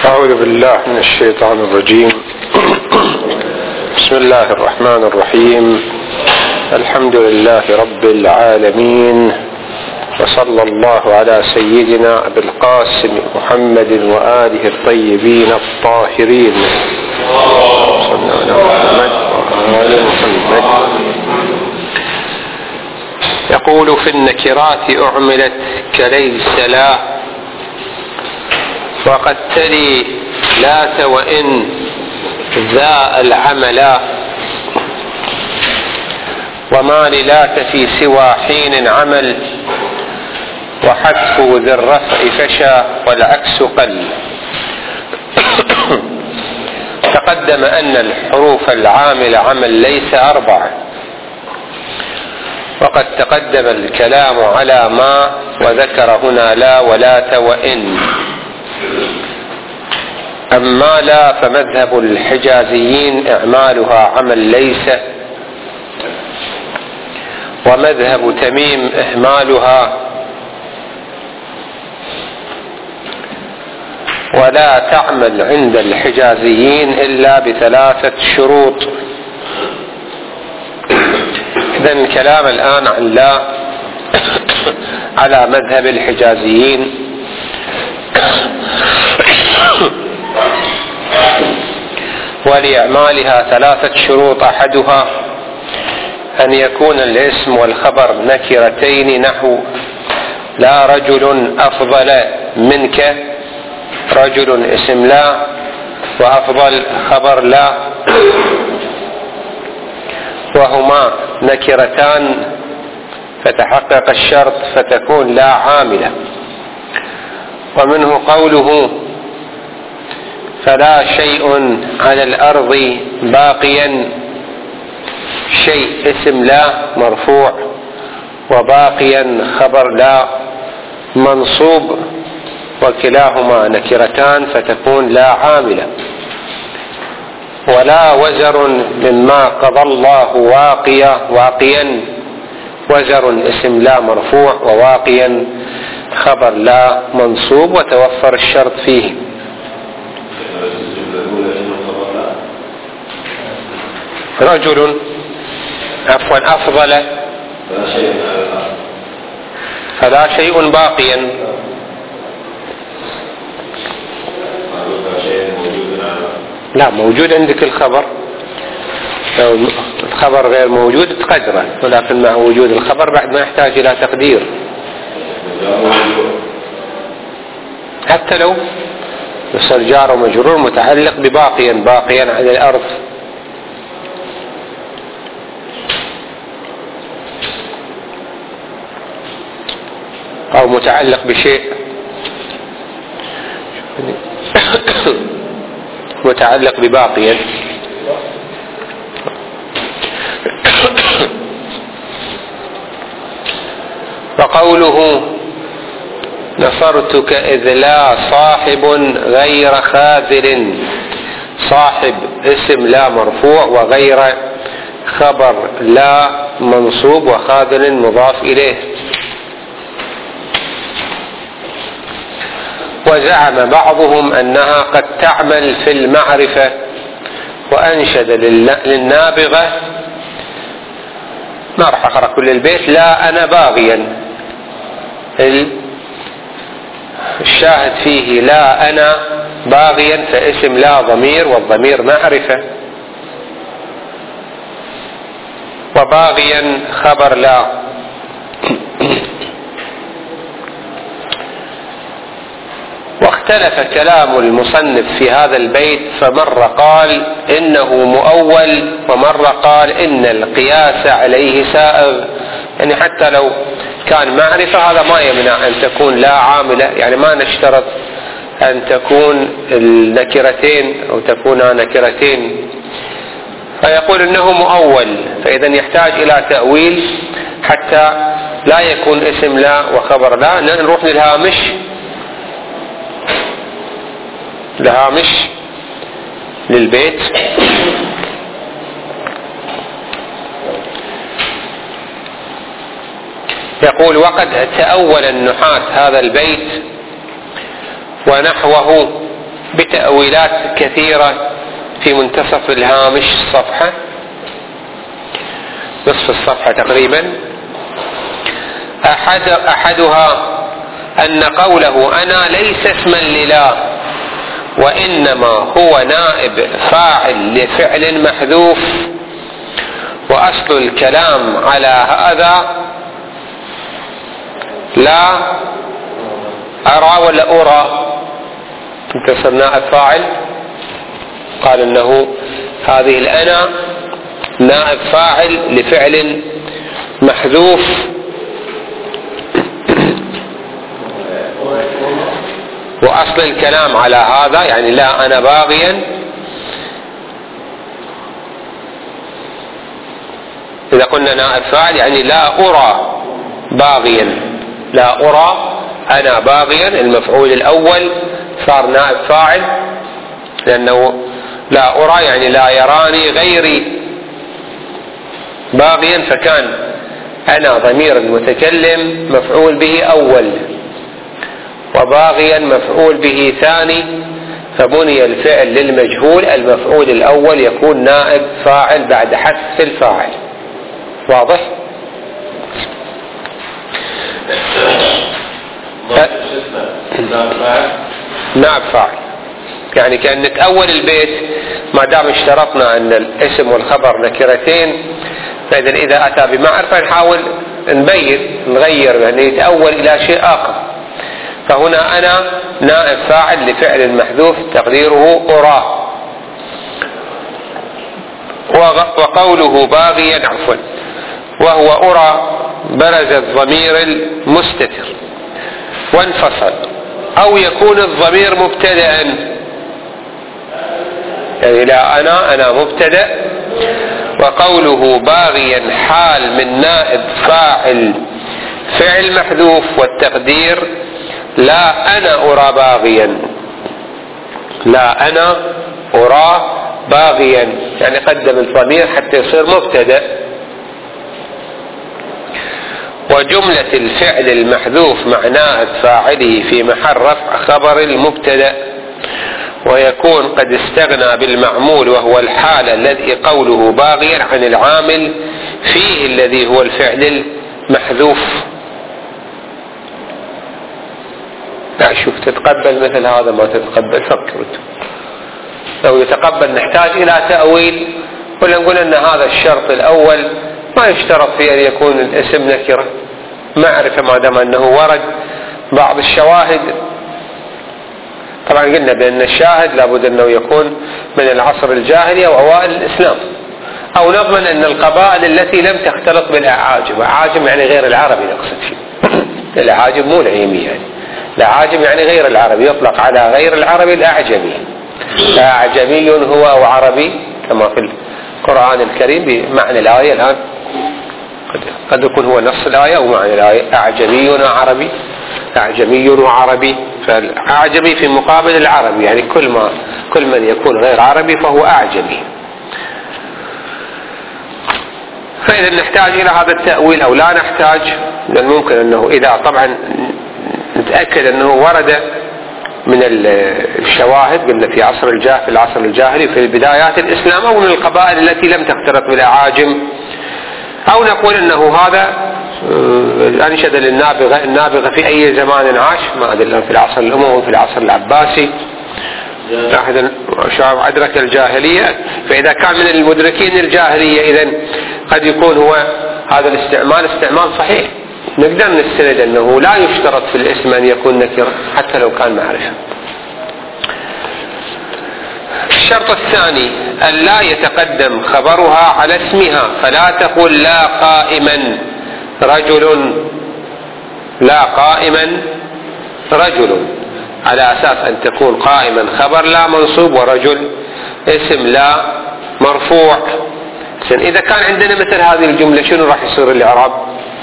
أعوذ بالله من الشيطان الرجيم. بسم الله الرحمن الرحيم. الحمد لله رب العالمين، وصلى الله على سيدنا أبي القاسم محمد وآله الطيبين الطاهرين. صلى على محمد وآل محمد. يقول: في النكرات أعملت كليس لا، وقد تلي لات وإن ذا العملا، وما للات في سوى حين عمل، وحذف ذي الرفع فشى والعكس قل. تقدم أن الحروف العاملة عمل ليس أربعة، وقد تقدم الكلام على ما، وذكر هنا لا ولات وإن. أما لا فمذهب الحجازيين إعمالها عمل ليس، ومذهب تميم إهمالها، ولا تعمل عند الحجازيين إلا بثلاثة شروط. إذن كلام الآن عن لا على مذهب الحجازيين. ولإعمالها ثلاثة شروط: أحدها أن يكون الاسم والخبر نكرتين، نحو لا رجل أفضل منك. رجل اسم لا، وأفضل خبر لا، وهما نكرتان، فتحقق الشرط فتكون لا عاملة. ومنه قوله: فلا شيء على الأرض باقيا. شيء اسم لا مرفوع، وباقيا خبر لا منصوب، وكلاهما نكرتان فتكون لا عاملة. ولا وزر مما قضى الله واقيا. وزر اسم لا مرفوع، وواقيا خبر لا منصوب، وتوفر الشرط فيه. رجل أفضل، فلا شيء باقيا. لا، موجود عندك الخبر، لو الخبر غير موجود تقدره، ولكن مع وجود الخبر بعد ما يحتاج إلى تقدير. حتى لو يصير جار ومجرور متعلق باقيا على الأرض. أو متعلق بشيء متعلق بباقيا. وقوله: نصرتك إذ لا صاحب غير خاذل. صاحب اسم لا مرفوع، وغير خبر لا منصوب، وخاذل مضاف إليه. وزعم بعضهم أنها قد تعمل في المعرفة، وأنشد للنابغة، ما راح أقرأ كل البيت: لا أنا باغيا. الشاهد فيه لا أنا باغيا، فاسم لا ضمير، والضمير معرفة، وباغيا خبر لا. واختلف كلام المصنف في هذا البيت، فمر قال إنه مؤول، ومر قال إن القياس عليه سائغ. يعني حتى لو كان معرفة هذا ما يمنع أن تكون لا عاملة، يعني ما نشترط أن تكون النكرتين أو تكون نكرتين. فيقول إنه مؤول، فإذا يحتاج إلى تأويل حتى لا يكون اسم لا وخبر لا. نروح للهامش للبيت. يقول: وقد تأول النحاة هذا البيت ونحوه بتأويلات كثيرة في منتصف الهامش الصفحة، نصف الصفحة تقريبا. أحدها أن قوله أنا ليس اسما لله، وإنما هو نائب فاعل لفعل محذوف، وأصل الكلام على هذا لا أرى ولا أرى انتصر نائب فاعل. قال أنه هذه الأنا نائب فاعل لفعل محذوف، وأصل الكلام على هذا يعني لا أنا باغيا. إذا قلنا نائب فاعل يعني لا أرى باغيا، لا أرى أنا باغيا، المفعول الأول صار نائب فاعل، لأنه لا أرى يعني لا يراني غيري باغيا، فكان أنا ضمير المتكلم مفعول به أول، وباغيا مفعول به ثاني، فبني الفعل للمجهول، المفعول الأول يكون نائب فاعل بعد حذف الفاعل. واضح؟ نائب فاعل يعني كأنك أول البيت ما دام اشترطنا أن الاسم والخبر نكرتين، فإذا إذا أتى بمعرفة نحاول نغير يعني يتأول إلى شيء آخر. فهنا أنا نائب فاعل لفعل محذوف تقديره أراه. وقوله باغيا عفوا وهو أرى برز الضمير المستتر وانفصل، أو يكون الضمير مبتدأ يعني لا أنا مبتدأ. وقوله باغيا حال من نائب فاعل فعل محذوف، والتقدير لا أنا أرى باغيا، لا أنا أرى باغيا يعني قدم الضمير حتى يصير مبتدأ. وجملة الفعل المحذوف مع نائب فاعله في محل رفع خبر المبتدأ، ويكون قد استغنى بالمعمول وهو الحال الذي قوله باغيا عن العامل فيه الذي هو الفعل المحذوف. لا شوف تتقبل مثل هذا ما تتقبل فكرت. لو يتقبل نحتاج إلى تأويل، ولا نقول أن هذا الشرط الأول ما يشترط فيه أن يكون الاسم نكرة معرفة ما دام أنه ورد بعض الشواهد. طبعا قلنا بأن الشاهد لابد أنه يكون من العصر الجاهلي أو أوائل الإسلام، أو نضمن أن القبائل التي لم تختلط بالأعاجم، أعاجم يعني غير العربي نقصد فيه، الأعاجم مو العيمي يعني، الأعاجم يعني غير العربي، يطلق على غير العربي الأعجمي. أعجمي هو أو عربي كما في القرآن الكريم بمعنى الآية الآن، قد يكون هو نص الآية أو معنى الآية، أعجمي وعربي، أعجمي وعربي، فالأعجمي في مقابل العربي يعني كل من يكون غير عربي فهو أعجمي. فإذا نحتاج إلى هذا التأويل أو لا نحتاج، لأن ممكن أنه إذا طبعا نتأكد أنه ورد من الشواهد قلنا في العصر الجاهلي في بدايات الإسلام، أو من القبائل التي لم تختلط بالأعاجم، أو نقول أنه هذا أنشد النابغة في أي زمان عاش، ما أدري في العصر الأموي في العصر العباسي أحد الشعب أدرك الجاهلية، فإذا كان من المدركين الجاهلية إذن قد يكون هو هذا الاستعمال استعمال صحيح، نقدر نستند أنه لا يشترط في الاسم أن يكون نكرة حتى لو كان معرفة. الشرط الثاني أن لا يتقدم خبرها على اسمها، فلا تقول لا قائما رجل، لا قائما رجل، على أساس أن تكون قائما خبر لا منصوب ورجل اسم لا مرفوع. إذا كان عندنا مثل هذه الجملة شنو راح يصير الإعراب؟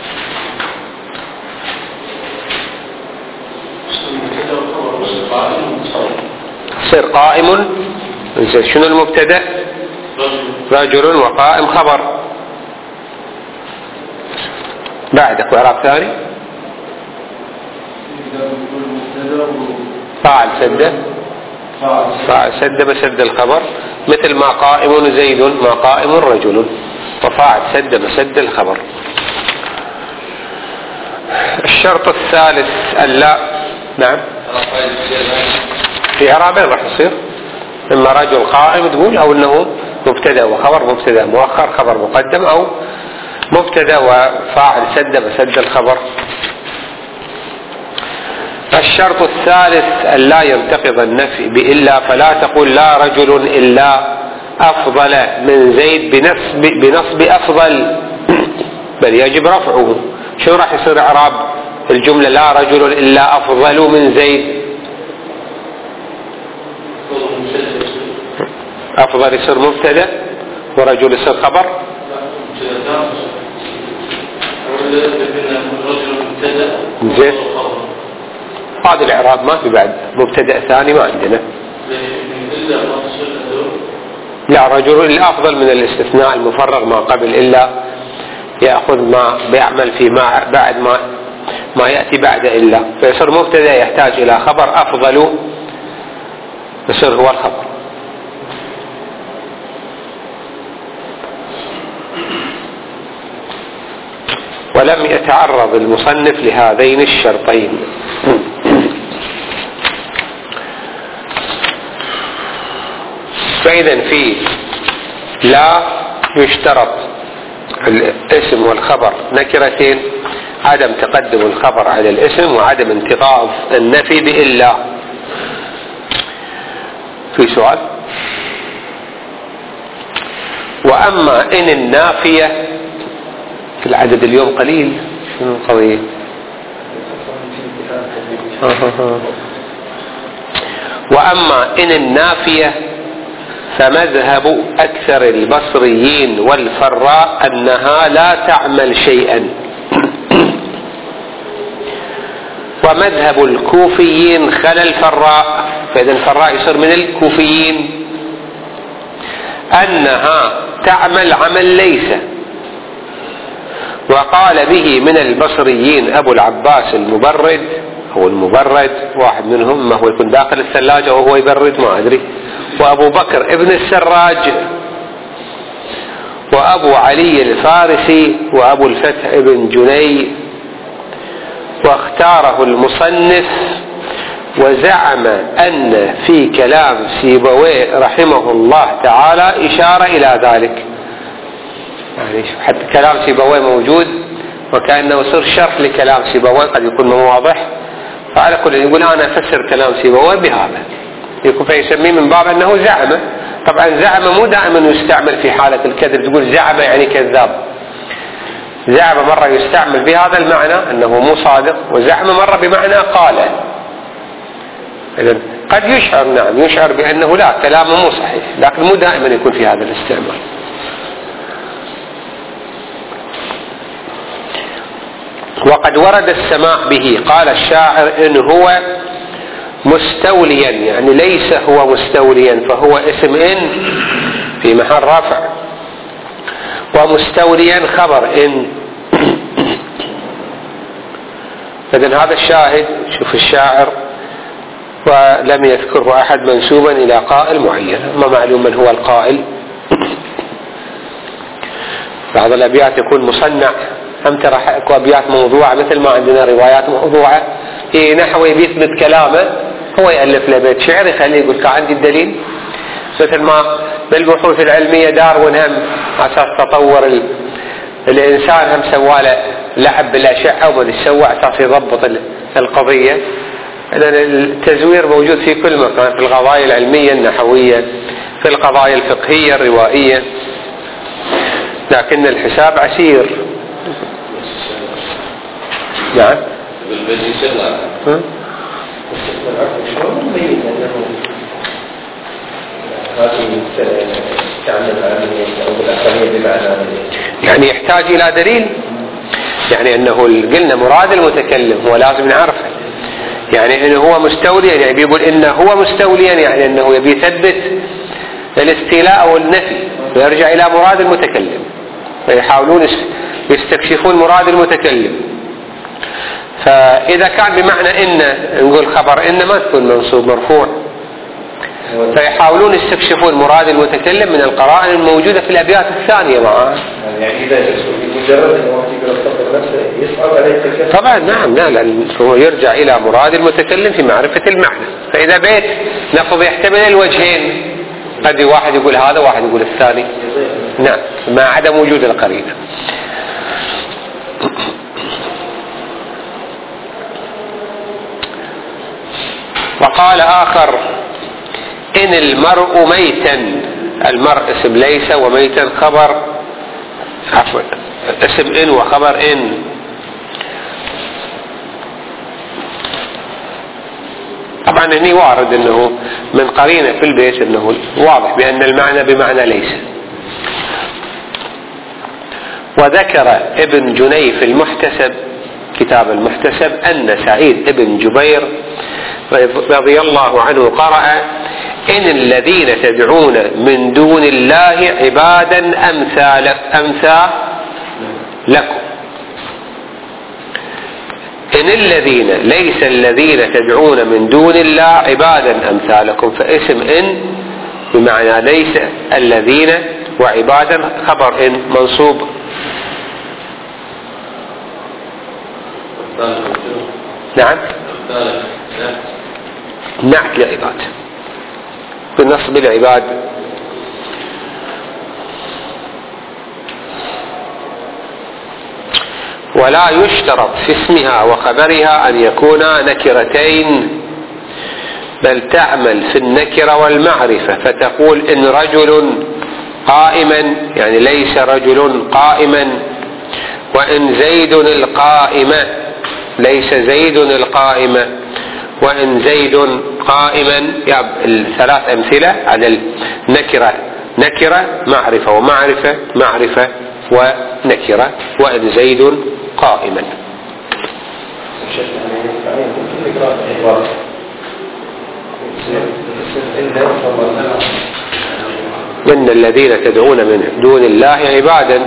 يصير قائم، شنو المبتدأ؟ رجل، وقائم خبر. بعدك إعراب ثاني فاعل سده فاعل سد مسد الخبر، مثل ما قائم زيد ما قائم رجل، وفاعل سد مسد الخبر. الشرط الثالث ألا. نعم، في إعرابين راح يصير، إما رجل قائم تقول، أو أنه مبتدأ وخبر، مبتدأ مؤخر خبر مقدم، أو مبتدأ وفاعل سد مسد الخبر. الشرط الثالث ألا ينتقض النفي بإلا، فلا تقول لا رجل إلا أفضل من زيد بنصب أفضل، بل يجب رفعه. شو راح يصير إعراب الجملة لا رجل إلا أفضل من زيد؟ أفضل يصير مبتدأ ورجل يصير خبر. زين، هذا الإعراب ما في بعد مبتدأ ثاني ما عندنا. لا، رجل إلا أفضل من الاستثناء المفرغ ما قبل إلا، يأخذ ما بيعمل في ما بعد ما يأتي بعد إلا، فيصير مبتدأ يحتاج إلى خبر، أفضل يصير هو الخبر. ولم يتعرض المصنف لهذين الشرطين. فإذا في لا يشترط الاسم والخبر نكرتين، عدم تقدم الخبر على الاسم، وعدم انتقاض النفي بإلا. في سؤال؟ وأما إن النافية، في العدد اليوم قليل، شنو القضية؟ وأما إن النافية فمذهب أكثر البصريين والفراء أنها لا تعمل شيئا، ومذهب الكوفيين خلا الفراء، فإذا الفراء يصير من الكوفيين، أنها تعمل عمل ليس. وقال به من البصريين أبو العباس المبرد أو المبرد، واحد منهم، ما هو يكون داخل الثلاجة وهو يبرد ما أدري، وأبو بكر ابن السراج، وأبو علي الفارسي، وأبو الفتح ابن جني. واختاره المصنف وزعم أن في كلام سيبويه رحمه الله تعالى إشارة إلى ذلك، يعني حتى كلام سيبويه موجود وكأنه صار شرح لكلام سيبويه، قد يكون مو واضح، فعلى كل يقول أنا أفسر كلام سيبويه بهذا، يكون فيسميه من باب أنه زعم. طبعا زعم مو دائما يستعمل في حالة الكذب، تقول زعم يعني كذاب. زعم مرة يستعمل بهذا المعنى أنه مو صادق، وزعم مرة بمعنى قال. إذن قد يشعر، نعم يشعر بأنه لا كلامه مو صحيح، لكن مو دائما يكون في هذا الاستعمال. وقد ورد السماع به، قال الشاعر إن هو مستوليا، يعني ليس هو مستوليا، فهو اسم إن في محل رفع، ومستوليا خبر إن. إذن هذا الشاهد، شوف الشاعر ولم يذكره أحد منسوبا إلى قائل معين، ما معلوم من هو القائل. بعض الأبيات يكون مصنع، هم ترى اكو أبيات موضوعة، مثل ما عندنا روايات موضوعة، نحوي بيثبت كلامه، هو يألف له بيت شعر يخليه يقول كان عندي الدليل. مثل ما بالبحوث العلمية داروين هم أساس تطور الإنسان هم سواله لعب بالأشعة وما يسوى أساس يضبط القضية. التزوير موجود في كل مكان، في القضايا العلمية النحوية، في القضايا الفقهية الروائية، لكن الحساب عسير. نعم. يعني يحتاج إلى دليل، يعني أنه قلنا مراد المتكلم هو لازم نعرفه، يعني أنه هو مستوليا، يعني بيقول إنه هو مستوليا، يعني أنه يبي يثبت الاستيلاء أو النفي، ويرجع إلى مراد المتكلم، فيحاولون يستكشفون مراد المتكلم. فإذا كان بمعنى إن، نقول خبر إن ما تكون منصوب مرفوع، فيحاولون يستكشفون مراد المتكلم من القرائن الموجودة في الأبيات الثانية معه. يعني إذا مجرد أن واحد يقرأ السطر نفسه يصعب عليه التكلم. طبعا نعم، لا هو يرجع إلى مراد المتكلم في معرفة المعنى. فإذا بيت نفض يحتمل الوجهين، قد واحد يقول هذا واحد يقول الثاني، نعم، مع عدم وجود القرينة. وقال آخر: إن المرء ميتا، المرء اسم ليس وميتا خبر، عفوا اسم إن وخبر إن. طبعا هني وارد أنه من قرينة في البيت أنه واضح بأن المعنى بمعنى ليس. وذكر ابن جنيف المحتسب، كتاب المحتسب، أن سعيد ابن جبير رضي الله عنه قرأ: إن الذين تدعون من دون الله عبادا أمثالكم. إن الذين، ليس الذين تدعون من دون الله عبادا أمثالكم، فاسم إن بمعنى ليس الذين، وعبادا خبر إن منصوب. نعم، نعت لعباد بالنصب العباد. ولا يشترط في اسمها وخبرها أن يكونا نكرتين، بل تعمل في النكرة والمعرفة، فتقول إن رجل قائما، يعني ليس رجل قائما. وإن زيد القائمة، ليس زيد القائمة. وإن زيد قائما، الثلاث أمثلة على النكرة، نكرة معرفة ومعرفة، معرفة ونكرة. وإن زيد قائما. إن الذين تدعون من دون الله عبادا،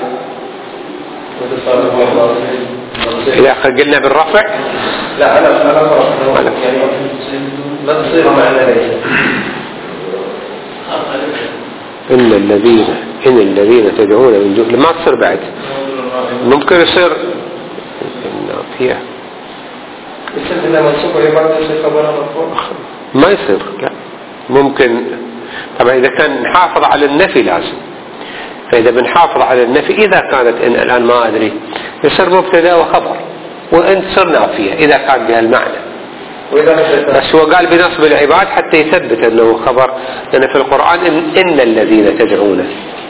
إذا قلنا بالرفع لا أنا يعني لا تصير معنى ليس. إن الذين تدعون من دون، ما تصير بعد، ممكن يصير فيها إن منصوب عبادة يصير خبرها مرفوع، ما يصير، لا ممكن. طبعا إذا كان نحافظ على النفي لازم، فإذا بنحافظ على النفي إذا كانت إن الآن ما أدري يصير مبتدا وخبر، وإن تصير نافية إذا كان بها المعنى. بس هو قال بنصب العباد حتى يثبت أنه خبر، لأن في القرآن إن الذين تدعون،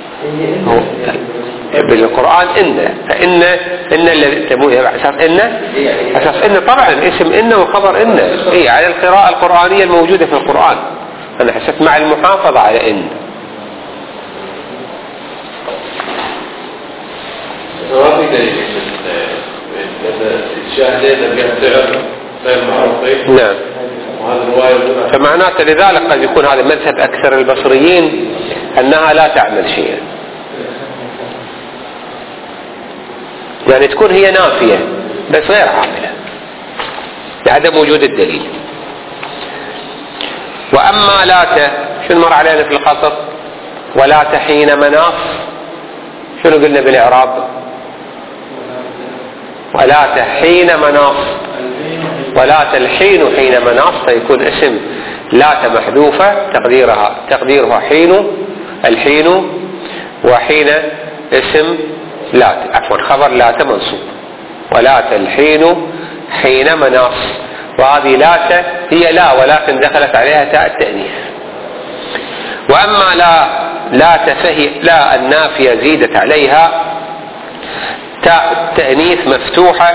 بالقرآن فإن الذي أساس إن طبعا اسم إن وخبر إن، على القراءة القرآنية الموجودة في القرآن. أنا حسيت مع المحافظة على إن. نعم، فمعناته لذلك قد يكون هذا مذهب أكثر البصريين أنها لا تعمل شيئا، يعني تكون هي نافية بس غير عاملة لعدم وجود الدليل. وأما لات، شنو مر علينا في القصص؟ ولات حين مناص، شنو قلنا بالإعراب؟ ولات حين مناص، ولات الحين حين مناص، فيكون اسم لات محذوفة تقديرها حين، الحين، وحين اسم لات، عفوا خبر لات منصوب. ولات الحين حين مناص، وهذه لات هي لا ولكن دخلت عليها تاء التأنيث. وأما لات فهي لا النافية زيدت عليها تاء التأنيث مفتوحة،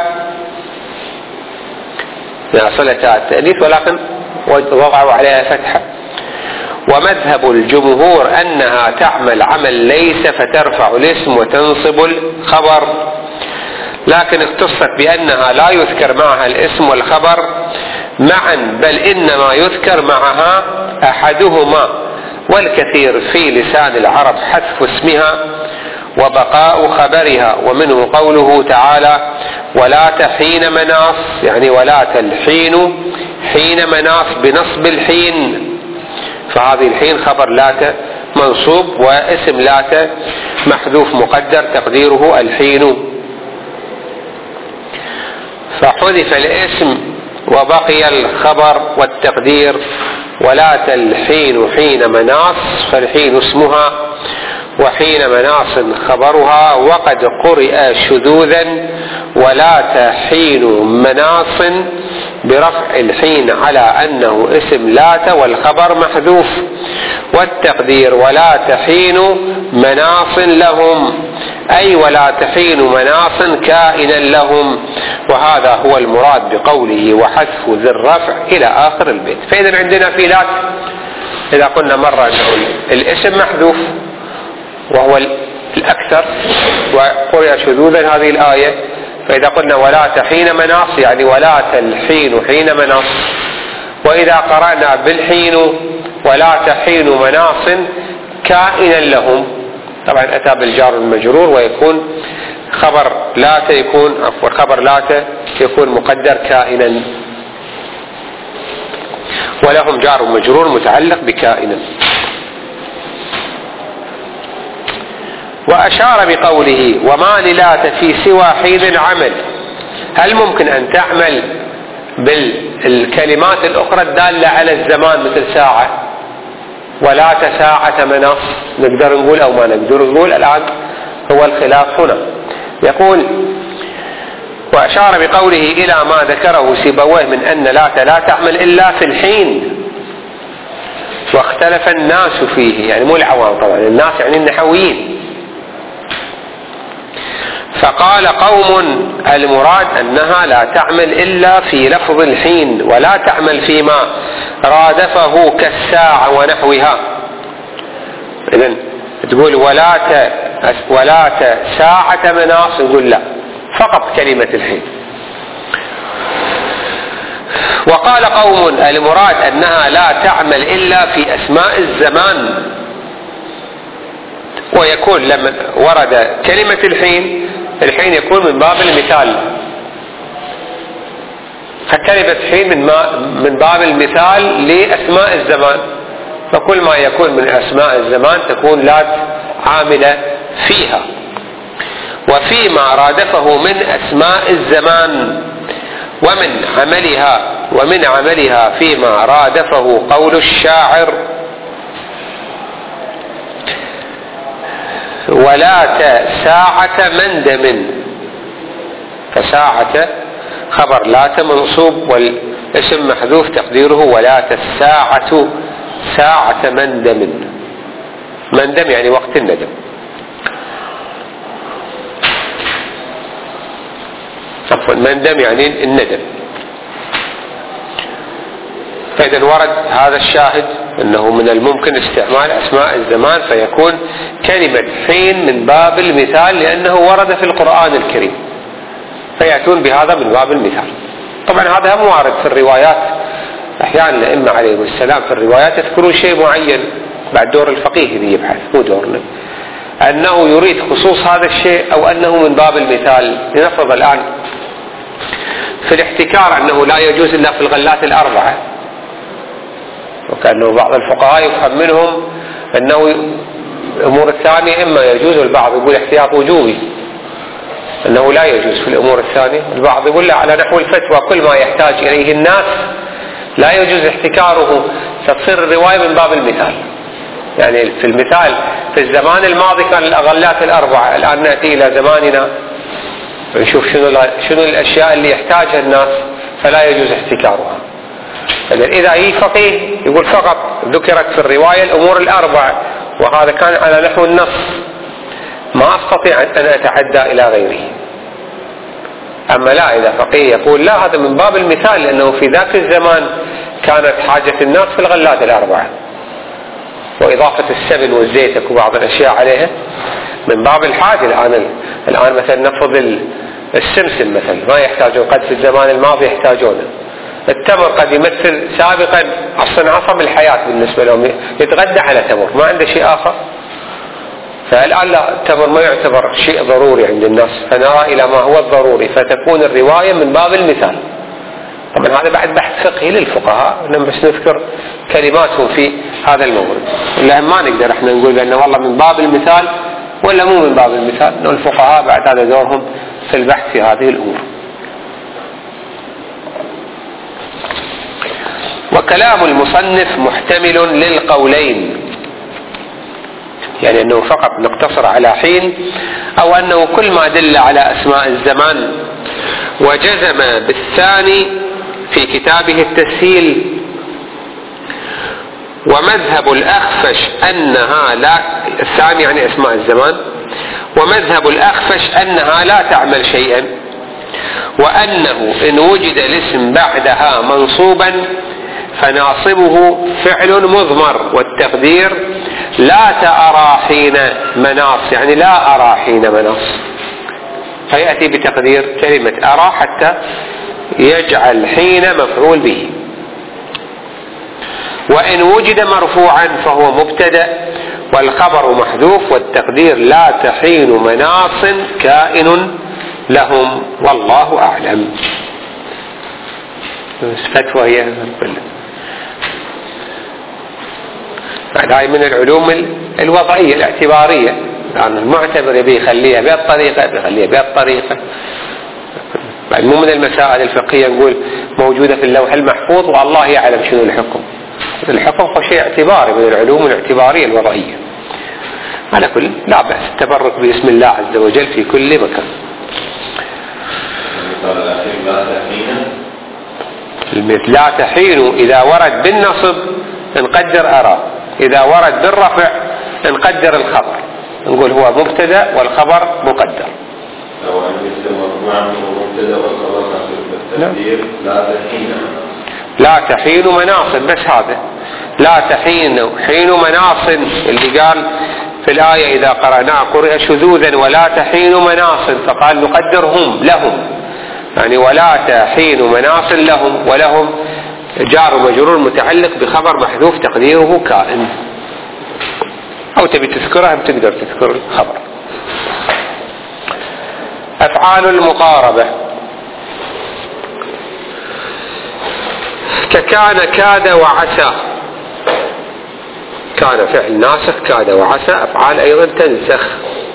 صلة تاء التأنيث ولكن وضعوا عليها فتحة. ومذهب الجمهور أنها تعمل عمل ليس فترفع الاسم وتنصب الخبر، لكن اختصت بأنها لا يذكر معها الاسم والخبر معا، بل إنما يذكر معها أحدهما. والكثير في لسان العرب حذف اسمها وبقاء خبرها، ومنه قوله تعالى: ولات حين مناص، يعني ولات الحين حين مناص بنصب الحين، فهذه الحين خبر لات منصوب واسم لات محذوف مقدر تقديره الحين. فحذف الاسم وبقي الخبر والتقدير ولات الحين حين مناص، فالحين اسمها وحين مناص خبرها، وقد قرئ شذوذا ولات حين مناص برفع الحين على أنه اسم لات والخبر محذوف، والتقدير ولات حين مناص لهم، أي ولات حين مناص كائنا لهم، وهذا هو المراد بقوله وحذف ذي الرفع إلى آخر البيت. فإذا عندنا في لات إذا قلنا مرة الاسم محذوف وهو الأكثر وقرئ شذوذا هذه الآية، فإذا قلنا ولات حين مناص يعني ولات الحين حين مناص، وإذا قرأنا بالحين ولات حين مناص كائنا لهم، طبعا أتى بالجار المجرور ويكون خبر لات خبر لات يكون مقدر كائنا، ولهم جار مجرور متعلق بكائنا. وأشار بقوله وما للات في سوى حين عمل، هل ممكن أن تعمل بالكلمات الأخرى الدالة على الزمان مثل ساعة ولات ساعة مناص؟ نقدر نقول أو ما نقدر نقول، الآن هو الخلاف هنا. يقول وأشار بقوله إلى ما ذكره سيبويه من أن لات لا تعمل إلا في الحين، واختلف الناس فيه، يعني مو العوام طبعا، الناس يعني النحويين. فقال قوم المراد أنها لا تعمل إلا في لفظ الحين، ولا تعمل فيما رادفه كالساعة ونحوها. إذن تقول ولات ساعة مناص، نقول لا، فقط كلمة الحين. وقال قوم المراد أنها لا تعمل إلا في أسماء الزمان، ويكون لما ورد كلمة الحين يكون من باب المثال، فكلمة حين من باب المثال لأسماء الزمان، فكل ما يكون من أسماء الزمان تكون لات عاملة فيها. وفيما رادفه من أسماء الزمان ومن عملها فيما رادفه قول الشاعر ولات ساعة مندم، فساعة خبر لات منصوب والاسم محذوف تقديره ولات الساعة ساعة مندم، مندم يعني وقت الندم. عفوا مندم يعني الندم. فإذا ورد هذا الشاهد أنه من الممكن استعمال أسماء الزمان فيكون كلمة حين من باب المثال، لأنه ورد في القرآن الكريم، فيأتون بهذا من باب المثال. طبعا هذا هم وارد في الروايات، أحيانا الأئمة عليهم السلام في الروايات يذكرون شيء معين بعد دور الفقيه اللي يبحث، مو دورنا، أنه يريد خصوص هذا الشيء أو أنه من باب المثال. لنفرض الآن في الاحتكار أنه لا يجوز إلا في الغلات الأربعة، وكأنه بعض الفقهاء يفهم منهم أنه الأمور الثانية إما يجوز، والبعض يقول احتياط وجوبي أنه لا يجوز في الأمور الثانية، البعض يقول على نحو الفتوى كل ما يحتاج إليه الناس لا يجوز احتكاره، فتصير الرواية من باب المثال. يعني في المثال في الزمان الماضي كان الأغلات الأربعة، الآن نأتي إلى زماننا نشوف شنو الأشياء اللي يحتاجها الناس فلا يجوز احتكارها. إذا هي فقيه يقول فقط ذكرت في الرواية الأمور الأربعة، وهذا كان على نحو النص، ما أستطيع أن أتعدى إلى غيره. أما لا، إذا فقيه يقول لا، هذا من باب المثال، لأنه في ذاك الزمان كانت حاجة الناس في الغلات الأربعة، وإضافة السمن والزيت وبعض الأشياء عليها من باب الحاجة. الآن مثلا نفرض السمسم مثلا ما يحتاجون، قد في الزمان الماضي يحتاجونه. التمر قد يمثل سابقا أصلا عصب الحياة بالنسبة لهم، يتغدى على تمر، ما عنده شيء آخر. فالآن لا، التمر ما يعتبر شيء ضروري عند الناس، فنرى إلى ما هو الضروري، فتكون الرواية من باب المثال. طبعا هذا بعد بحث فقهي للفقهاء، بس نذكر كلماتهم في هذا الموضوع. لأن ما نقدر احنا نقول بأنه والله من باب المثال ولا مو من باب المثال، أنه الفقهاء بعد هذا دورهم في البحث في هذه الأمور. وكلام المصنف محتمل للقولين، يعني أنه فقط نقتصر على حين، أو أنه كل ما دل على أسماء الزمان. وجزم بالثاني في كتابه التسهيل. ومذهب الأخفش أنها لا، الثاني يعني أسماء الزمان، ومذهب الأخفش أنها لا تعمل شيئا، وأنه إن وجد الاسم بعدها منصوبا فناصبه فعل مضمر، والتقدير لا تأرى حين مناص، يعني لا أرى حين مناص، فيأتي بتقدير كلمة أرى حتى يجعل حين مفعول به. وإن وجد مرفوعا فهو مبتدأ والخبر محذوف، والتقدير لا تحين مناص كائن لهم والله أعلم. فتوى هي هاي من العلوم الوضعية الاعتبارية، يعني المعتبر يبي يخليها بهالطريقة بيخليها بهالطريقة. بعد مو من المسائل الفقهية نقول موجودة في اللوح المحفوظ والله يعلم شنو الحكم. الحكم هو شيء اعتباري من العلوم الاعتبارية الوضعية. على كل لا بأس التبرك باسم الله عز وجل في كل مكان. المثل لا تحين إذا ورد بالنصب نقدر أرى، إذا ورد بالرفع نقدر الخبر، نقول هو مبتدأ والخبر مقدر. لو أن يسمى مبتدأ والخبر بالتقدير لا تحين مناصب، بس هذا لا تحين حين مناص اللي قال في الآية إذا قرأناه قرئ شذوذا ولا تحين مناص، فقال نقدرهم لهم، يعني ولا تحين مناص لهم، ولهم جار ومجرور متعلق بخبر محذوف تقديره كائن، أو تبي تذكرها بتقدر تذكر الخبر. أفعال المقاربة ككان كاد وعسى، كان فعل ناسخ، كاد وعسى أفعال أيضا تنسخ،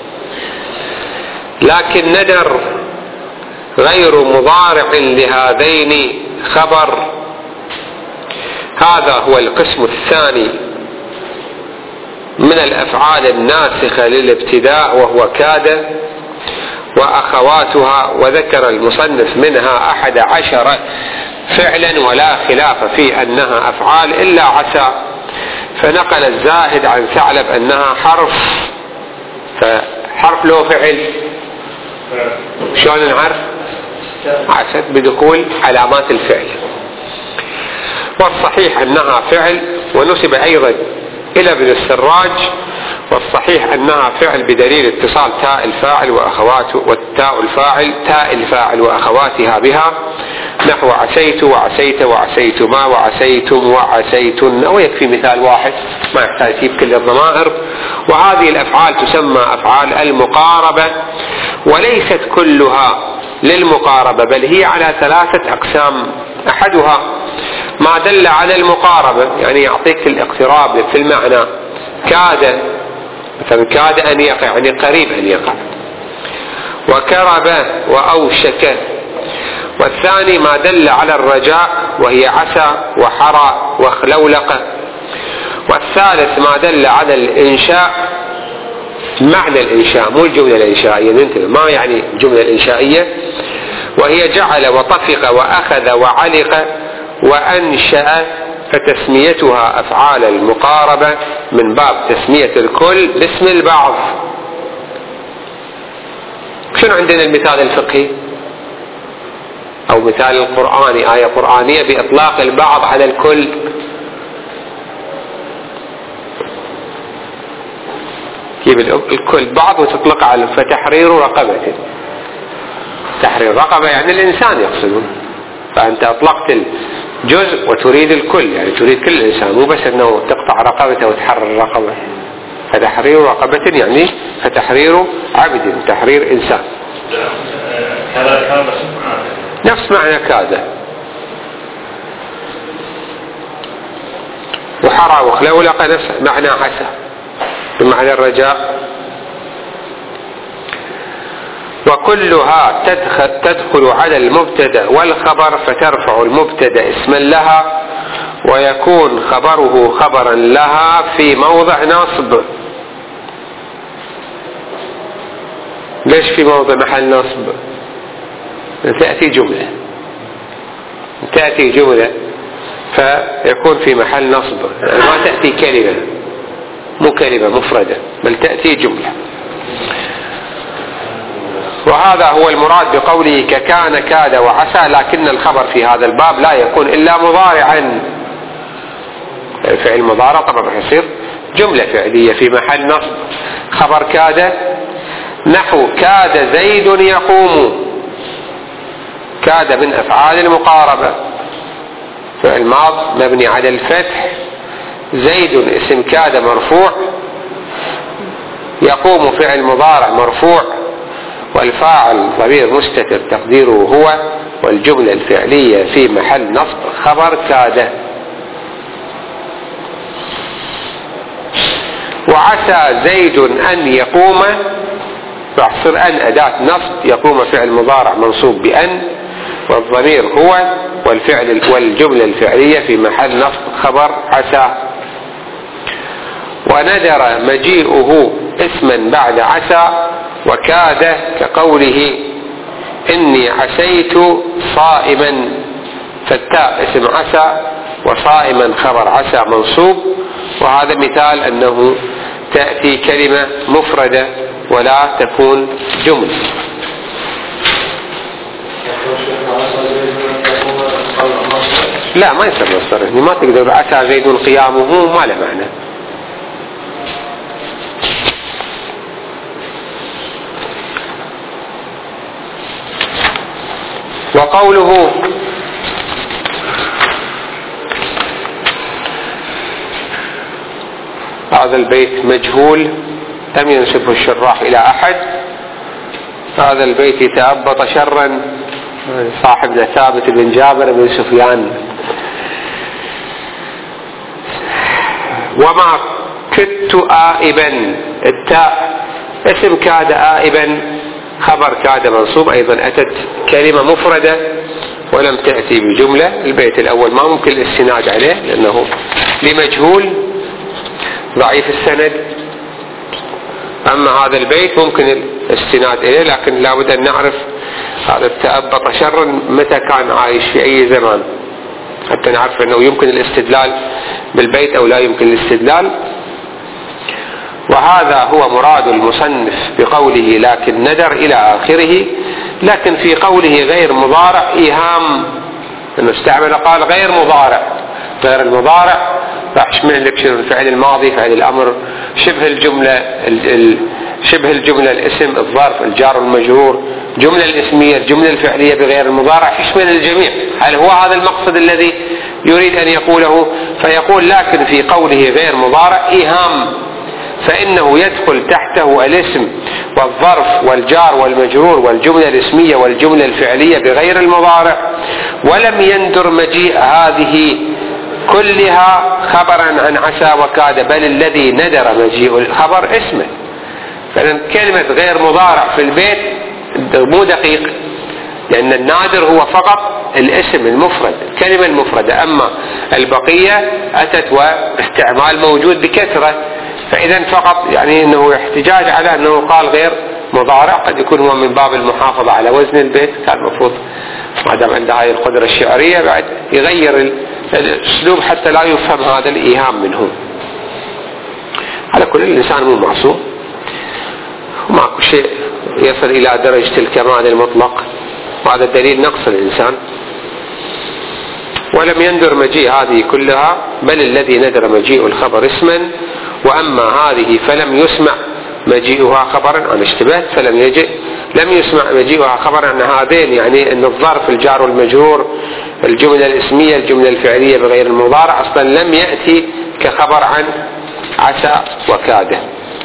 لكن ندر غير مضارع لهذين خبر. هذا هو القسم الثاني من الأفعال الناسخة للابتداء، وهو كاد وأخواتها. وذكر المصنف منها 11 فعلا ولا خلاف في أنها أفعال إلا عسى، فنقل الزاهد عن ثعلب أنها حرف، فحرف له فعل شلون نعرف؟ عسى بدخول علامات الفعل. والصحيح أنها فعل، ونسب أيضا إلى ابن السراج، والصحيح أنها فعل بدليل اتصال تاء الفاعل وأخواته، والتاء الفاعل تاء الفاعل وأخواتها بها، نحو عسيت وعسيت وعسيتما وعسيتم وعسيتن، أو يكفي مثال واحد ما يحتاج يجيب كل الضمائر. وهذه الأفعال تسمى أفعال المقاربة، وليست كلها للمقاربة، بل هي على 3 أقسام. أحدها ما دل على المقاربة، يعني يعطيك الاقتراب في المعنى، كاد مثلا كاد أن يقع يعني قريب أن يقع، وكرب وأوشك. والثاني ما دل على الرجاء، وهي عسى وحرى وخلولق. والثالث ما دل على الإنشاء، معنى الإنشاء مو الجملة الإنشائية، ننتبه ما يعني الجملة الإنشائية، وهي جعل وطفق وأخذ وعلق وأنشأ، فتسميتها أفعال المقاربة من باب تسمية الكل باسم البعض. شنو عندنا المثال الفقهي أو مثال القرآني، آية قرآنية بإطلاق البعض على الكل؟ كيف الكل بعض وتطلق على فتحرير رقبة، تحرير رقبة يعني الإنسان يقصدون، فأنت أطلقت الجزء وتريد الكل، يعني تريد كل الإنسان، مو بس أنه تقطع رقبته وتحرر رقبة. فتحرير رقبة يعني فتحرير عبد، تحرير إنسان. نفس معنى كاد، حراوخ لو لقى نفس معنى عسى بمعنى الرجاء. وكلها تدخل على المبتدأ والخبر فترفع المبتدأ اسما لها ويكون خبره خبرا لها في موضع نصب. ليش في موضع محل نصب؟ تأتي جملة فيكون في محل نصب، يعني ما تأتي كلمة، مو كلمة مفردة بل تأتي جملة. وهذا هو المراد بقوله ككان كاد وعسى، لكن الخبر في هذا الباب لا يكون إلا مضارعا. فعل مضارع طبعا راح يصير جملة فعلية في محل نصب. خبر كاد نحو كاد زيد يقوم، كاد من أفعال المقاربة، فعل ماض مبني على الفتح، زيد اسم كاد مرفوع، يقوم فعل مضارع مرفوع، والفاعل ضمير مستتر تقديره هو، والجملة الفعلية في محل نصب خبر كاد. وعسى زيد أن يقوم، فاحصر أن أداة نصب، يقوم فعل مضارع منصوب بأن، والضمير هو، والجملة الفعلية في محل نصب خبر عسى. وندر مجيئه اسما بعد عسى، وكاد كقوله إني عسيت صائما، فالتاء اسم عسى وصائما خبر عسى منصوب. وهذا مثال أنه تأتي كلمة مفردة ولا تكون جملة. لا ما يصير مصدر، ما تقدر عسى زيد قيامه ما له معنى. وقوله هذا البيت مجهول لم ينسبه الشراح إلى أحد. هذا البيت تأبط شرا صاحبنا ثابت بن جابر بن سفيان. وما كدت آئبا، التاء اسم كاد آئبا خبر كاد منصوب، أيضا أتت كلمة مفردة ولم تأتي بجملة. البيت الأول ما ممكن الاستناد عليه لأنه لمجهول ضعيف السند، أما هذا البيت ممكن الاستناد إليه، لكن لا بد أن نعرف هذا تأبط شرا متى كان عايش في أي زمان حتى نعرف أنه يمكن الاستدلال بالبيت أو لا يمكن الاستدلال. وهذا هو مراد المصنف بقوله لكن ندر إلى آخره. لكن في قوله غير مضارع إيهام، أنه استعمل قال غير مضارع. غير المضارع راح يشمل لك الفعل الماضي، فعل الأمر، شبه الجملة الاسم، الظرف، الجار والمجرور، جملة الاسمية، الجملة الفعلية بغير المضارع، يشمل الجميع. هل هو هذا المقصد الذي يريد أن يقوله؟ فيقول لكن في قوله غير مضارع إيهام، فإنه يدخل تحته الاسم والظرف والجار والمجرور والجملة الاسمية والجملة الفعلية بغير المضارع، ولم يندر مجيء هذه كلها خبرا عن عسى وكاد، بل الذي ندر مجيء الخبر اسمه. فإن كلمة غير مضارع في البيت مو دقيق، لأن النادر هو فقط الاسم المفرد، الكلمة المفردة، أما البقية أتت واستعمال موجود بكثرة. فإذا فقط يعني أنه احتجاج على أنه قال غير مضارع، قد يكون هو من باب المحافظة على وزن البيت، كان المفروض ما دام عنده هذه القدرة الشعرية بعد يغير الأسلوب حتى لا يفهم هذا الإيهام منه. على كل الإنسان مو معصوم، وماكو شيء يصل إلى درجة الكمال المطلق، وهذا دليل نقص الإنسان. ولم يندر مجيء هذه كلها، بل الذي ندر مجيء الخبر اسما، وأما هذه فلم يسمع مجيئها خبرا عن اشتباه، لم يسمع مجيئها خبرا عن هذين، يعني أن الظرف، الجار والمجرور، الجملة الاسمية، الجملة الفعلية بغير المضارع أصلا لم يأتي كخبر عن عسى وكاد.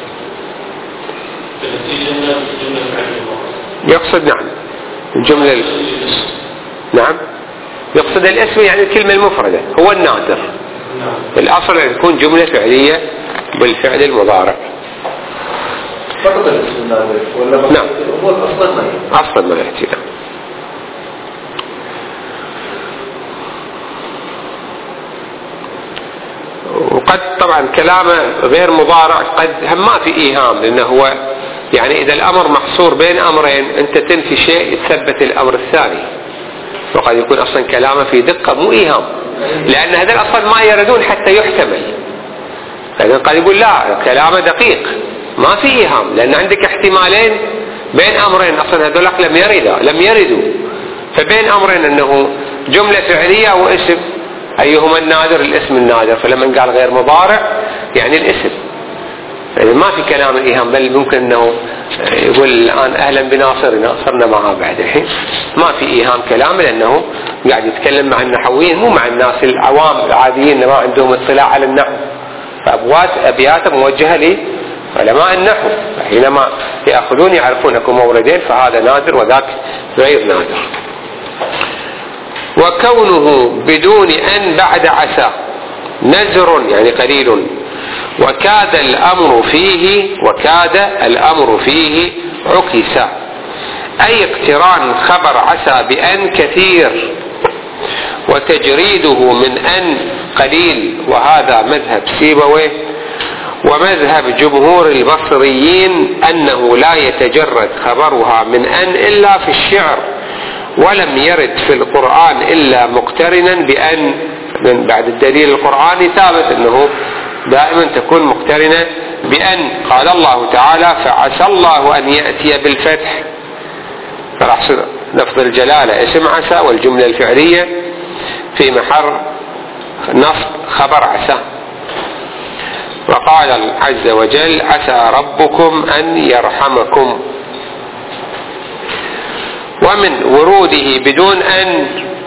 يقصد نعم الجملة، نعم يقصد الاسم يعني الكلمة المفردة، هو النادر. الآن الأصل أن تكون جملة فعلية بالفعل المضارع. فقط الاسم النادر ولا نعم. الأمور أصلا ما يأتي. وقد طبعا كلامه غير مضارع قد هم ما في إيهام، لأنه هو يعني إذا الأمر محصور بين أمرين أنت تنفي شيء يتثبت الأمر الثاني، وقد يكون أصلا كلامه في دقة مو إيهام، لأن هذا أصلا ما يردون حتى يحتمل. لكن قد يقول لا كلامه دقيق ما في إيهام، لأن عندك احتمالين بين أمرين أصلا هذول لم يردوا، فبين أمرين أنه جملة فعلية واسم، أيهما النادر؟ الاسم النادر. فلما قال غير مضارع يعني الاسم، يعني ما في كلام الإيهام، بل ممكن أنه يقول الآن أهلا بناصرنا صرنا معه بعد الحين، ما في إيهام كلام، لأنه قاعد يتكلم مع النحويين مو مع الناس العوام العاديين اللي ما عندهم اطلاع على النحو، فأبياته موجهة لعلماء النحو، حينما يأخذون يعرفون لكم موردين فهذا نادر وذاك غير نادر. وكونه بدون أن بعد عسى نزر يعني قليل، وكاد الأمر فيه عكس، أي اقتران خبر عسى بأن كثير وتجريده من أن قليل، وهذا مذهب سيبويه ومذهب جمهور البصريين أنه لا يتجرد خبرها من أن إلا في الشعر، ولم يرد في القرآن إلا مقترنا بأن، من بعد الدليل القرآني ثابت أنه دائما تكون مقترنة بأن. قال الله تعالى فعسى الله أن يأتي بالفتح، فراح لفظ الجلالة اسم عسى والجملة الفعلية في محل نصب خبر عسى. وقال عز وجل عسى ربكم أن يرحمكم. ومن وروده بدون أن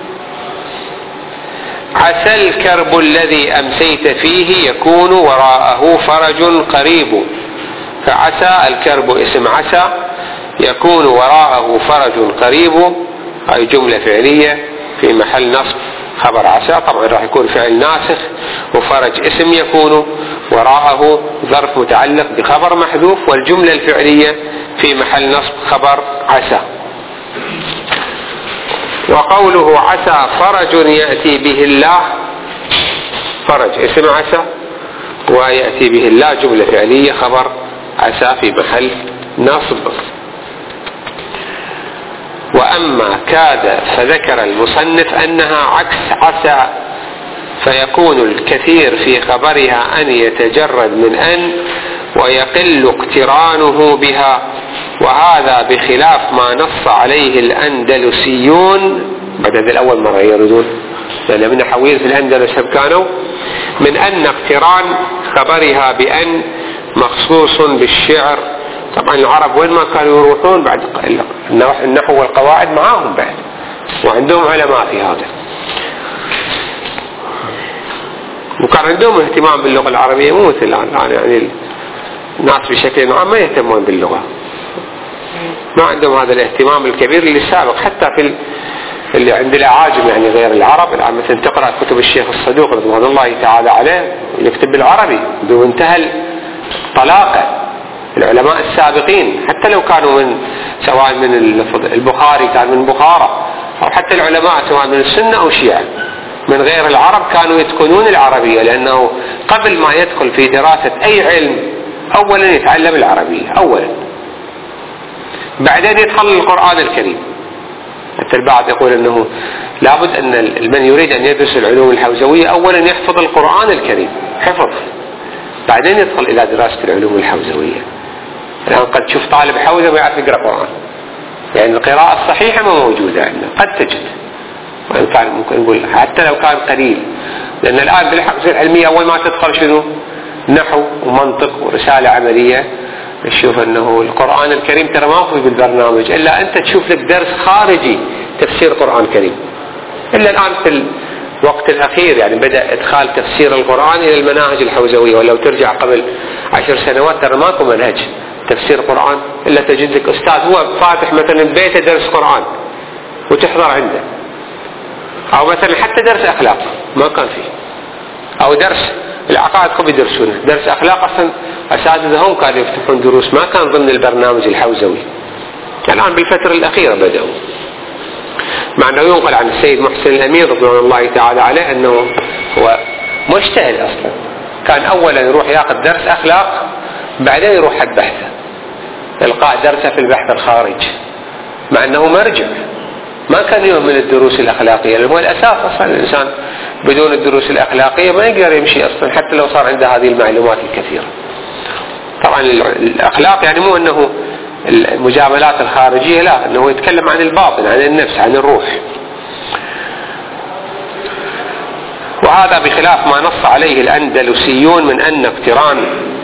عسى الكرب الذي أمسيت فيه يكون وراءه فرج قريب، فعسى الكرب اسم عسى يكون وراءه فرج قريب، أي جملة فعلية في محل نصب خبر عسى. طبعا راح يكون فعل ناسخ، وفرج اسم يكون وراءه ظرف متعلق بخبر محذوف، والجملة الفعلية في محل نصب خبر عسى. وقوله عسى فرج يأتي به الله، فرج اسم عسى ويأتي به الله جملة فعلية خبر عسى في محل نصب. وأما كاد فذكر المصنف أنها عكس عسى، فيكون الكثير في خبرها أن يتجرد من أن ويقل اقترانه بها، وهذا بخلاف ما نص عليه الأندلسيون. بدأ الأول مرة يردون، لأن من حويل في الأندلس كانوا من أن اقتران خبرها بأن مخصوص بالشعر. طبعا العرب وين ما كانوا يروحون بعد النحو والقواعد معاهم بعد، وعندهم علماء في هذا، وكان عندهم اهتمام باللغة العربية مو مثل الآن. يعني الناس بشكل عام ما يهتمون باللغة، ما عندهم هذا الاهتمام الكبير اللي سابق، حتى في اللي عند الأعاجم يعني غير العرب. الآن مثلا تقرأ كتب الشيخ الصدوق رضوان الله تعالى عليه يكتب بالعربي بمنتهى الطلاقة. العلماء السابقين حتى لو كانوا من سواء من البخاري كان من بخارى، أو حتى العلماء سواء من السنة أو الشيعة من غير العرب كانوا يتقنون العربية، لأنه قبل ما يدخل في دراسة أي علم أولا يتعلم العربية أولا، بعدين يدخل القرآن الكريم. حتى البعض يقول أنه لابد أن من يريد أن يدرس العلوم الحوزوية أولا يحفظ القرآن الكريم حفظ، بعدين يدخل إلى دراسة العلوم الحوزوية. الآن قد تشوف طالب حوزة ما يعرف يقرأ قرآن، يعني القراءة الصحيحة ما موجودة عندنا، قد تجد، وإن كان ممكن نقول حتى لو كان قليل، لأن الآن بالحوزة العلمية أول ما تدخل شنو؟ نحو ومنطق ورسالة عملية. تشوف أنه القرآن الكريم ترى ما في بالبرنامج إلا أنت تشوف لك درس خارجي تفسير القرآن الكريم. إلا الآن في الوقت الأخير يعني بدأ إدخال تفسير القرآن إلى المناهج الحوزوية، ولو ترجع قبل 10 سنوات ترى ماكو منهج تفسير القرآن إلا تجد لك أستاذ هو فاتح مثلا بيته درس قرآن وتحضر عنده، أو مثلا حتى درس أخلاق ما كان فيه، أو درس العقائد هم يدرسونه. درس أخلاق أصلا أساتذتهم كانوا يفتحون دروس، ما كان ضمن البرنامج الحوزوي. الآن بالفترة الأخيرة بدأوا، مع أنه ينقل عن السيد محسن الأمين رضوان الله تعالى عليه أنه هو مجتهد أصلا، كان أولا يروح يأخذ درس أخلاق بعدين يروح حد بحثه، إلقاء درسه في البحث الخارج، مع أنه مرجع ما كان يهمل الدروس الأخلاقية، لأنه هو الأساس أصلا. الإنسان بدون الدروس الأخلاقية ما يقدر يمشي أصلا، حتى لو صار عنده هذه المعلومات الكثيرة. طبعا الأخلاق يعني مو أنه المجاملات الخارجية، لا، أنه يتكلم عن الباطن، عن النفس، عن الروح. وهذا بخلاف ما نص عليه الأندلسيون من أن اقتران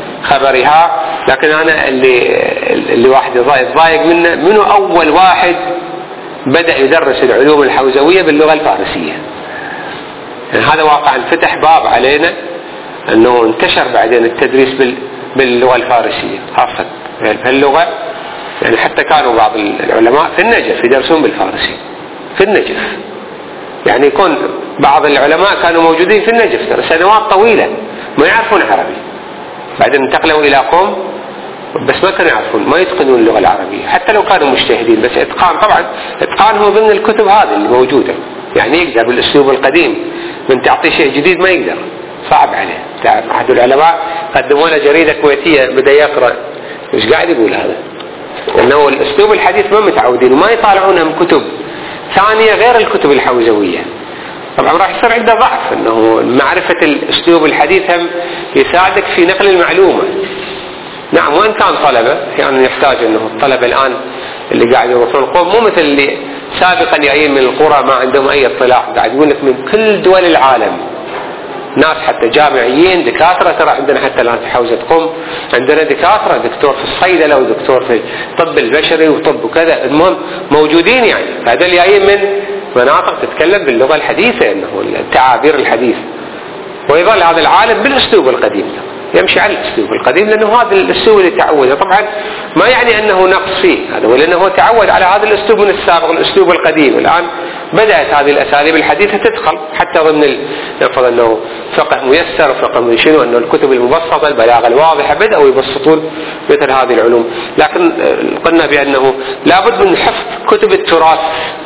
خبرها. لكن أنا اللي واحد يضايق منه أول واحد بدأ يدرس العلوم الحوزوية باللغة الفارسية. يعني هذا واقع انفتح باب علينا أنه انتشر بعدين التدريس باللغة الفارسية خاصة في اللغة. يعني حتى كانوا بعض العلماء في النجف يدرسون بالفارسي في النجف، يعني يكون بعض العلماء كانوا موجودين في النجف سنوات طويلة ما يعرفون عربي، بعدين انتقلوا إلى قوم بس ما كانوا يعرفون، ما يتقنون اللغة العربية حتى لو كانوا مجتهدين، بس إتقان. طبعا إتقان هو ضمن الكتب هذه اللي موجودة، يعني يقدر بالأسلوب القديم من تعطيه شيء جديد ما يقدر، صعب عليه. تعرف أحد العلماء قدموا له جريدة كويتية بدأ يقرأ، مش قاعد يقول هذا، لأنه الأسلوب الحديث ما متعودين وما يطالعونها من كتب ثانية غير الكتب الحوزوية. طبعا راح يصير عنده ضعف، أنه معرفة الأسلوب الحديث هم يساعدك في نقل المعلومة. نعم، وإن كان طلبة يعني يحتاج أنه الطلبة الآن اللي قاعد يروحون القوم مو مثل اللي سابقا جايين من القرى ما عندهم أي اطلاع، قاعد يقول لك من كل دول العالم ناس حتى جامعيين دكاترة. ترى عندنا حتى الآن في حوزة قم عندنا دكاترة، دكتور في الصيدلة ودكتور في الطب البشري وطب وكذا، المهم موجودين. يعني هذول جايين من مناطق تتكلم باللغة الحديثة، انه التعابير الحديث، ويظل هذا العالم بالاسلوب القديم يمشي على الاسلوب القديم، لانه هذا الاسلوب اللي تعوده. طبعا ما يعني انه نقص فيه هذا، ولانه هو تعود على هذا الاسلوب من السابق، الاسلوب القديم. الان بدات هذه الاساليب الحديثه تدخل حتى ضمن نفرض انه فقه ميسر وفقه من شنو، انه الكتب المبسطه البلاغه الواضحه بداوا يبسطون مثل هذه العلوم. لكن قلنا بانه لابد من حفظ كتب التراث،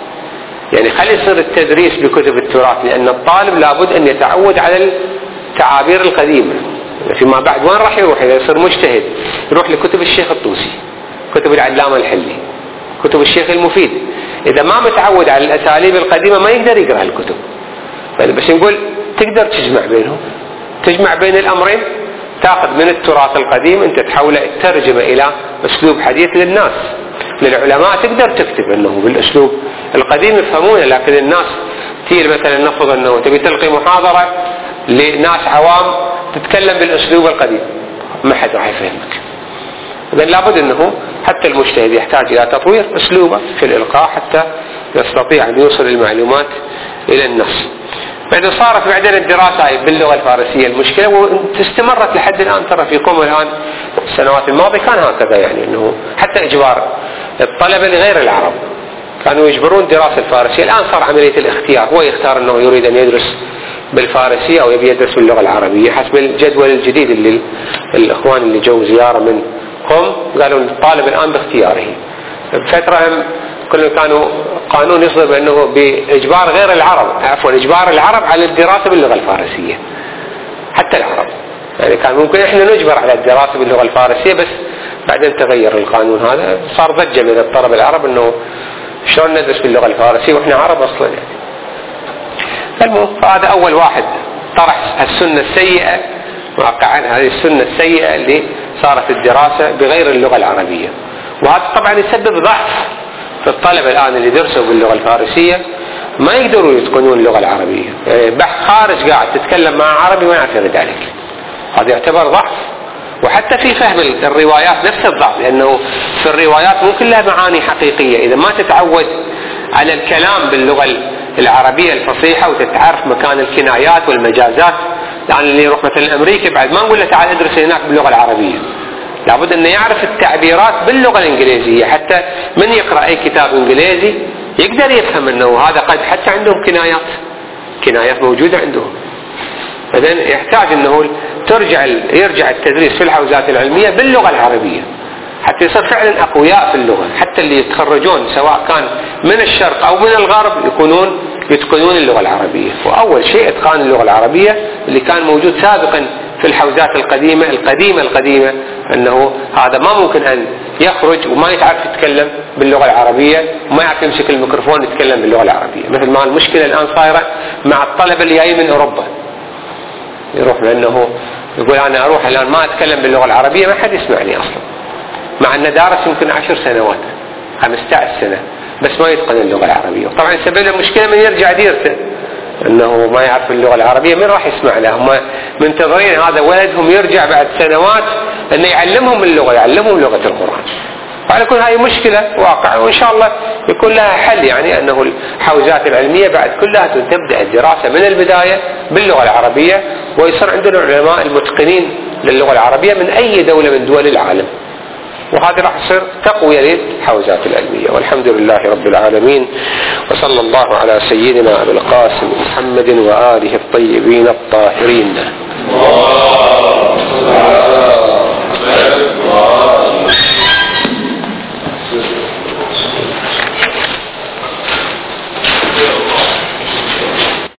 يعني خلي يصير التدريس بكتب التراث، لأن الطالب لابد أن يتعود على التعابير القديمة. فيما بعد وين راح يروح إذا يصير مجتهد؟ يروح لكتب الشيخ الطوسي، كتب العلامة الحلي، كتب الشيخ المفيد. إذا ما متعود على الأساليب القديمة ما يقدر يقرأ الكتب. بس نقول تقدر تجمع بينهم، تجمع بين الأمرين، تأخذ من التراث القديم أنت تحوله الترجمة إلى أسلوب حديث للناس. للعلماء تقدر تكتب أنه بالأسلوب القديم يفهمونه، لكن الناس تيجي مثلا نفرض أنه تبي تلقي محاضرة لناس عوام تتكلم بالأسلوب القديم ما حد راح يفهمك. إذن لابد أنه حتى المجتهد يحتاج إلى تطوير أسلوبه في الإلقاء حتى يستطيع أن يوصل المعلومات إلى الناس. بعد صارت بعدين الدراسة باللغة الفارسية المشكلة، واستمرت لحد الآن. ترى في قوم الآن السنوات الماضية كان هكذا، يعني أنه حتى إجبار الطلبة لغير العرب كانوا يجبرون دراسة الفارسية. الآن صار عملية الاختيار، هو يختار أنه يريد أن يدرس بالفارسية أو يبي يدرس باللغة العربية حسب الجدول الجديد اللي الإخوان اللي جو زيارة من قوم قالوا الطالب الآن باختياره. بفترة كانوا قانون يصدر بأنه بإجبار غير العرب، عفوا إجبار العرب على الدراسة باللغة الفارسية، حتى العرب. يعني كان ممكن إحنا نجبر على الدراسة باللغة الفارسية، بس بعدين تغير القانون هذا، صار ضجة بين الطلبة العرب إنه شلون ندرس باللغة الفارسية وإحنا عرب أصلا. يعني المهم هذا أول واحد طرح السنة السيئة واقعا، هذه السنة السيئة اللي صارت الدراسة بغير اللغة العربية. وهذا طبعا يسبب ضعف في الطلبة الآن اللي درسوا باللغة الفارسية، ما يقدروا يتقنون اللغة العربية. بحث خارج قاعد تتكلم مع عربي ما يعرف يرد عليك، هذا يعتبر ضعف. وحتى في فهم الروايات نفس الضعف، لأنه في الروايات مو كلها معاني حقيقية. إذا ما تتعود على الكلام باللغة العربية الفصيحة وتتعرف مكان الكنايات والمجازات، يعني اللي يروح مثلا أمريكا بعد ما نقول له تعال ادرس هناك باللغة العربية، لابد أنه يعرف التعبيرات باللغة الإنجليزية، حتى من يقرأ أي كتاب إنجليزي يقدر يفهم أنه هذا قد حتى عندهم كنايات موجودة عندهم. إذن يحتاج أنه يرجع التدريس في الحوزات العلمية باللغة العربية حتى يصير فعلا أقوياء في اللغة، حتى اللي يتخرجون سواء كان من الشرق أو من الغرب يتقنون اللغة العربية. وأول شيء إتقان اللغة العربية اللي كان موجود سابقا في الحوزات القديمة أنه هذا ما ممكن أن يخرج وما يتعرف يتكلم باللغة العربية وما يعرف يمسك الميكروفون يتكلم باللغة العربية، مثل ما المشكلة الآن صايرة مع الطلبة اللي جايين من أوروبا، يروح لأنه يقول أنا أروح الآن ما أتكلم باللغة العربية ما حد يسمعني أصلا، مع أنه دارس يمكن 10 سنوات 15 سنة بس ما يتقن اللغة العربية. طبعا سبب له مشكلة من يرجع ديرته أنه ما يعرف اللغة العربية، من راح يسمع له؟ هم منتظرين هذا ولدهم يرجع بعد سنوات أنه يعلمهم اللغة، يعلمهم لغة القرآن. وعلى كل هاي مشكلة واقع، وإن شاء الله يكون لها حل، يعني أنه الحوزات العلمية بعد كلها تبدأ الدراسة من البداية باللغة العربية، ويصير عندنا العلماء المتقنين للغة العربية من أي دولة من دول العالم، وهذا راح يصير تقوية للحوزات العلمية. والحمد لله رب العالمين، وصلى الله على سيدنا أبي القاسم محمد وآله الطيبين الطاهرين.